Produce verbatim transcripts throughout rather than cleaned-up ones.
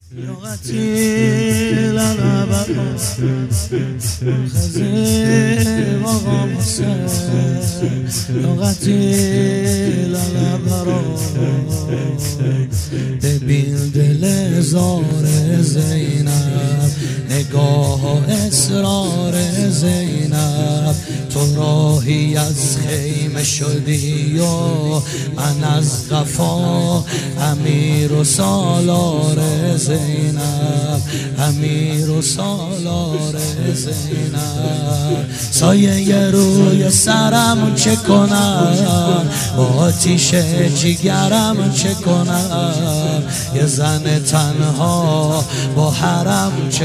قتیل العبر خزیب آقا حسین قتیل العبر ببین دل زار زینب نگاه و اصرار زینب تو راهی از خیمه شدی و من از قفا امیر و سالار زینب امیر و سالار زینب سایه روی سرم چه کنم با آتیش جگرم چه کنم یه زن تنها با حرم چه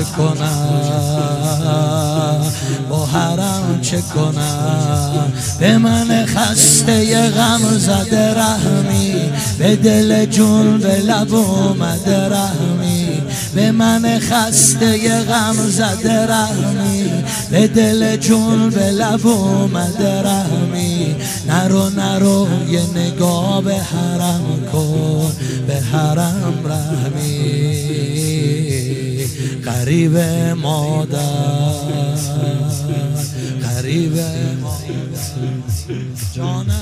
کنم با حرم چه کنم به من خسته ی غم زده رحمی به دل جون به لب اومده رحمی به من خسته ی غم زده رحمی به دل جون به لب اومده رحمی نرو نرو یه نگاه به حرم کن به حرم رحمی غریب مادر غریب جانم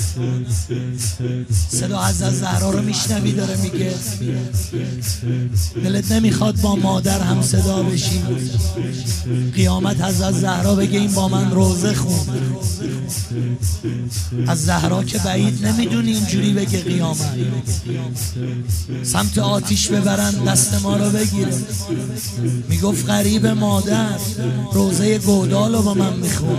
صدا حضرت زهرا رو میشنوی داره میگه دلت نمیخواد با مادر هم صدا بشی قیامت حضرت زهرا بگه این با من روزه خون از زهرا که بعید نمیدونی اینجوری بگه قیامت سمت آتیش ببرن دست ما رو بگیره میگفت غریب مادر روزه گودال رو با من میخون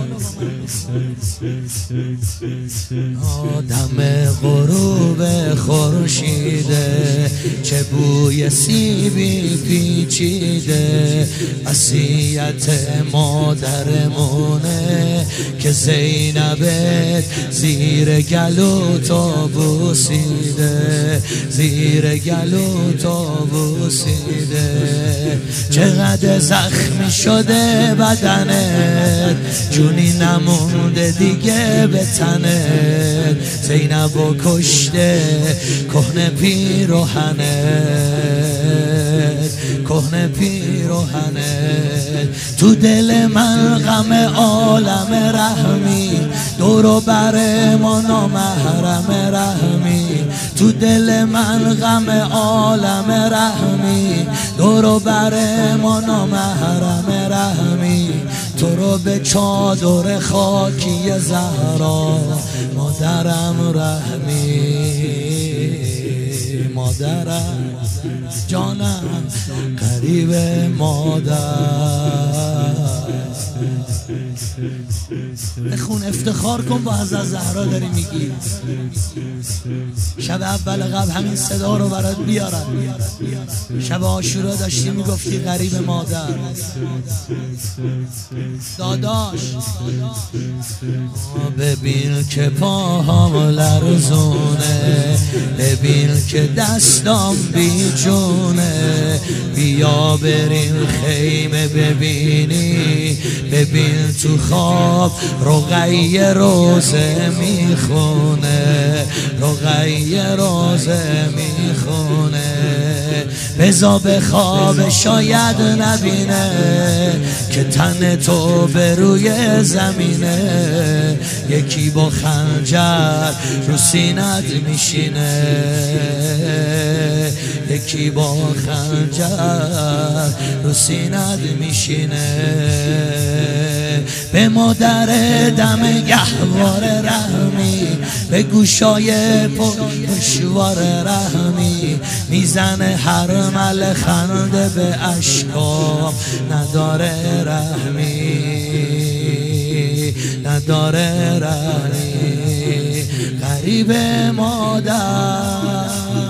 آدم غروب خورشیده چه بوی سیبی پیچیده وصیت مادرمونه که زینبت زیر گلو تا بوسیده زیر گلو تا بوسیده چقدر زخمی شده بدنت جونی نمونده دیگه به تنت زینب و کشته کهنه پیراهنت کهنه پیراهنت تو دل من غم عالم رحمی دورو بر ما نامحرم رحمی تو دل من غم عالم رحمی دورو بر ما نامحرم رحمی تو رو به چادر خاکی زهرا مادرم رحمی مادرم جانم غریب مادر بخون افتخار کن با حضرت زهرا داری میگی شب اول قبل همین صدا رو برات بیارم شب عاشورا داشتی میگفتی غریب مادر داداش ببین که پاهام لرزونه ببین که دستام بی جونه بیا بریم خیمه ببینی ببین تو خواب رقیه روزه میخونه رقیه روزه میخونه بزا به خواب شاید نبینه که تن تو به روی زمینه یکی با خنجر رو سینت میشینه یکی با خنجر رو سینت میشینه به مادر دم گهوار رحمی به گوشای پشوار رحمی میزنه هر مل خنده به اشکام نداره رحمی نداره رحمی غریب مادر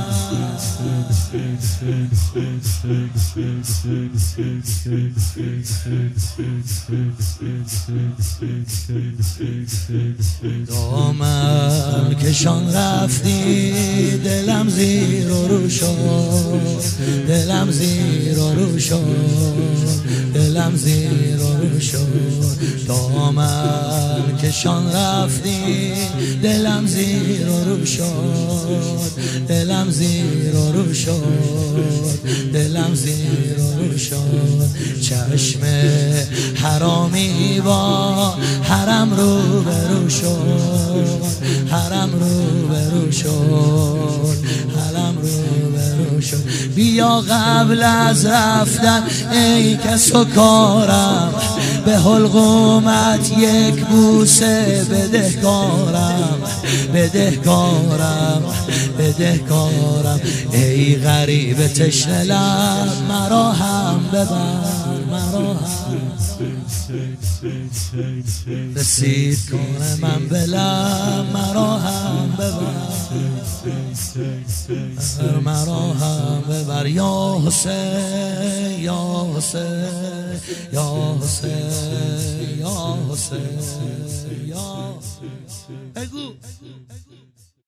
دامن کشان رفتی دلم زیر و رو شد دلم زیر و رو شد دلم زیر و رو شد دامن کشان رفتی دلم زیر و رو شد دلم زیر و رو شد دلم زیر رو شد، چشم حرامی با حرم رو برو شد، حرم رو برو شد، حرم رو برو شد. بیا قبل از رفتن ای کس و کارم، به حلقومت یک بوسه بدهکارم، بدهکارم، بدهکارم. ای غریب تشنه لب مرا هم ببر، مرا هم رسید کنه من به لب مرا هم ببر، مرا هم ببر. یا حسین یا حسین یا حسین یا حسین یا بگو.